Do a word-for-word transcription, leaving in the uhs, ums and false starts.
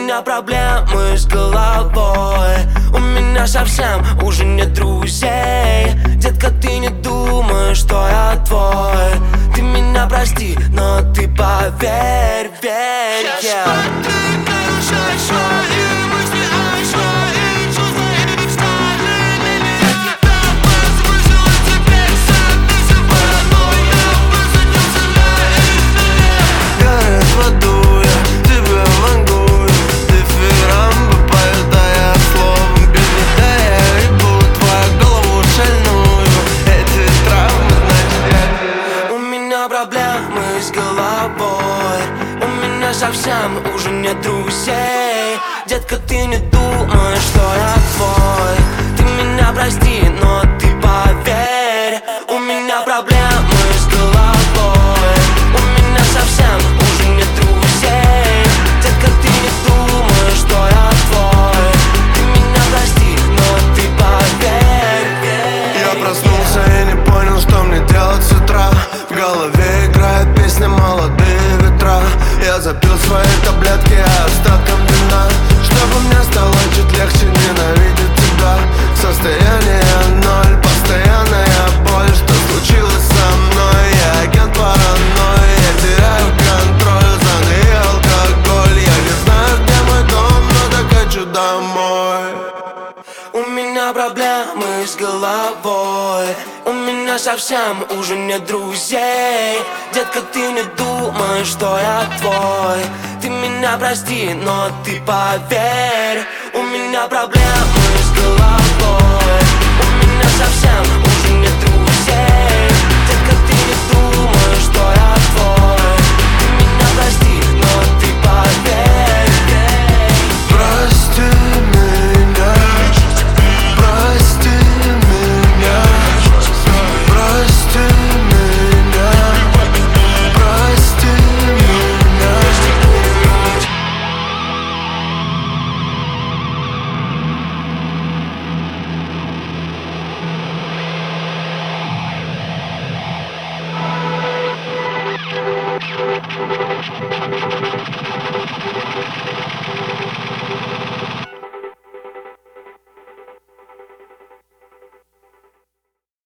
меня проблемы с головой, у меня совсем уже нет друзей. Детка, ты не думай, что я твой. Ты меня прости, но ты поверь, верь, yeah. Проблемы с головой, у меня совсем уже нет друзей. Детка, ты не думай, что я твой. Ты меня прости, но ты поверь, у меня проблемы с головой, у меня совсем уже нет друзей. Детка, ты не думай, что я твой. Ты меня прости, но ты поверь. Я проснулся и не понял, что мне делать с утра. В голове играет песня «Молодые ветра». Я запил свои таблетки остатком вина, чтобы мне стало чуть легче ненавидеть тебя. Состояние ноль, постоянная боль. Что случилось со мной? Я агент паранойи, я теряю контроль. Зоны и алкоголь. Я не знаю, где мой дом, но так хочу домой. У меня проблемы с головой, у меня совсем уже нет друзей. Детка, ты не думай, что я твой. Ты меня прости, но ты поверь, у меня проблемы с головой, у меня совсем уже нет друзей. Детка, ты не думай, что я твой. Ты меня прости, но ты поверь. Прости меня, прости меня, прости меня, прости меня. We'll be right back.